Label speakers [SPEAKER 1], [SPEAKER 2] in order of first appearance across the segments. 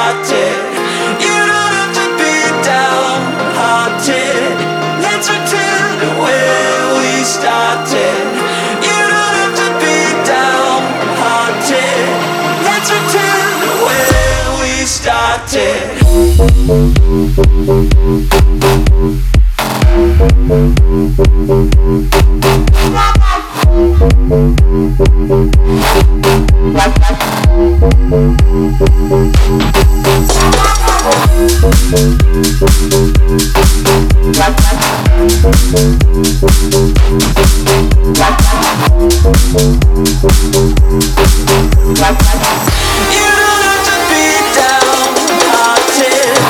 [SPEAKER 1] started. You don't have to be downhearted. Let's return to where we started. You don't have to be downhearted. Let's return to where we started. You don't have to be downhearted.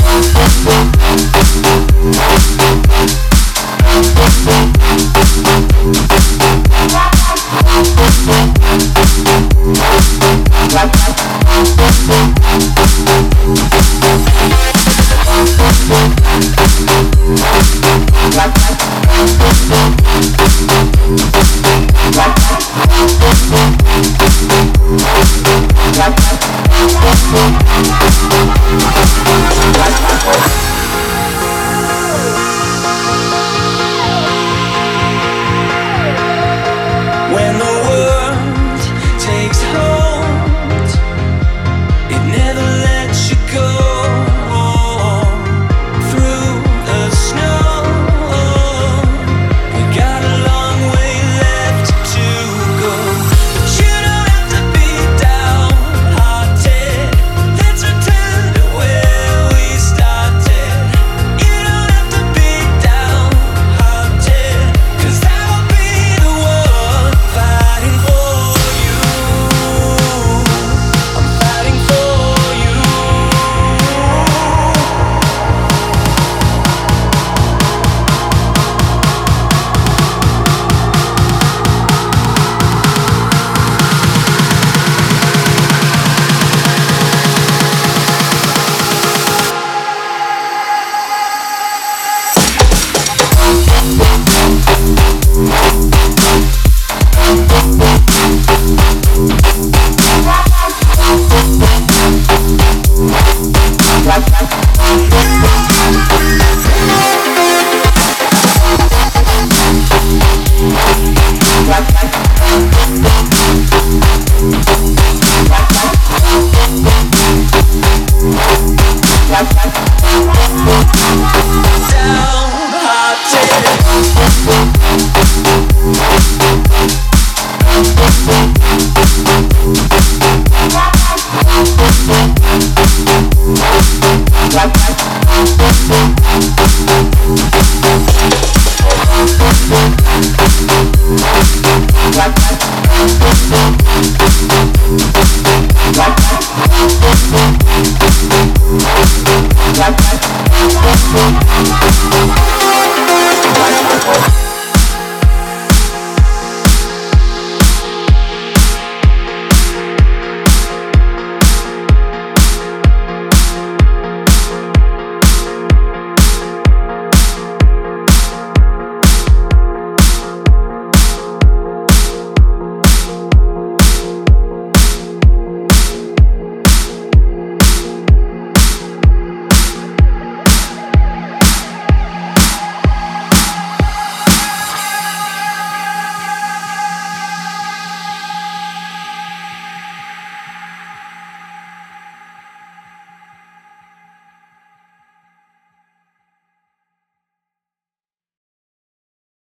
[SPEAKER 1] When the world takes hold, it never lets you go. Through the snow, we got a long way left to go. But you don't have to be downhearted. Let's return to where we started. You don't have to be downhearted, 'cause I will be the one fighting for you. I'm fighting for you. You